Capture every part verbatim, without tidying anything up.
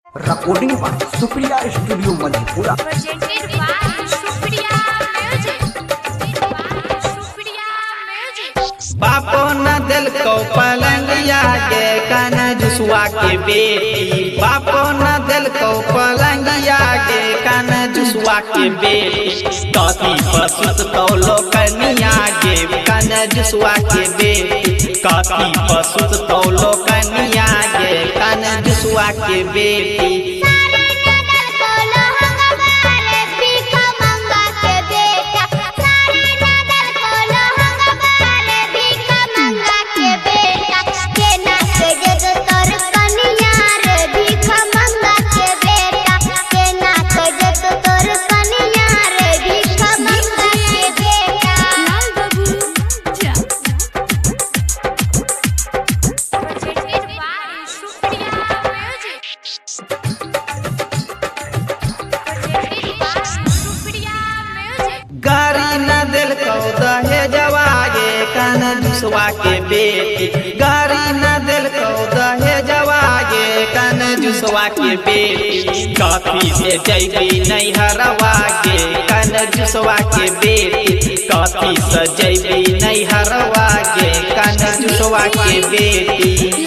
Recording by Supriya studio Madhepura. presented by Supriya Music. Supriya Music. बापो न दिल को पलंगिया के कन जुसुआ के बेटी। बापो न दिल को पलंगिया के कन जुसुआ के बेटी। कथी पसुत तो लोकनिया के कन जुसुआ के बेटी। कथी पसुत तो लोकनिया के कन जुसुआ के बेटी। गारी न दिल को दहेजवा गे कन जुसुआ के बेटी। गारी न दिल को दहेजवा गे कन जुसुआ के बेटी। कथी से जैबी नहीं हरवा गे कन जुसुआ के बेटी। कथी से जैबी नहीं हरवा गे कन जुसुआ के बेटी।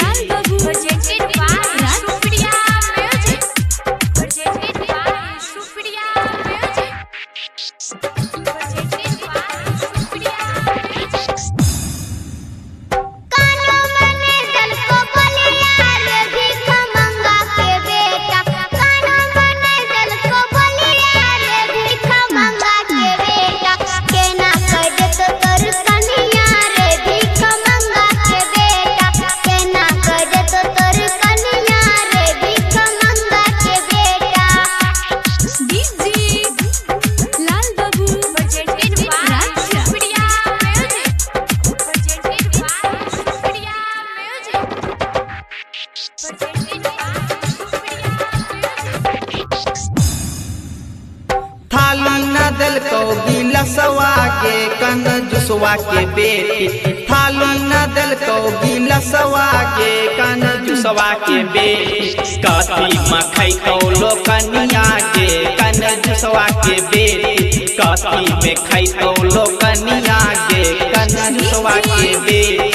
थाली न दिल को गिलसवा के कन जुसुआ के बेटी। थाली न दिल को गिलसवा के कन जुसुआ के बेटी। कथी मखई तो लोकनिया के कन जुसुआ के बेटी। कथी में खई तो लोकनिया के कन जुसुआ के बेटी।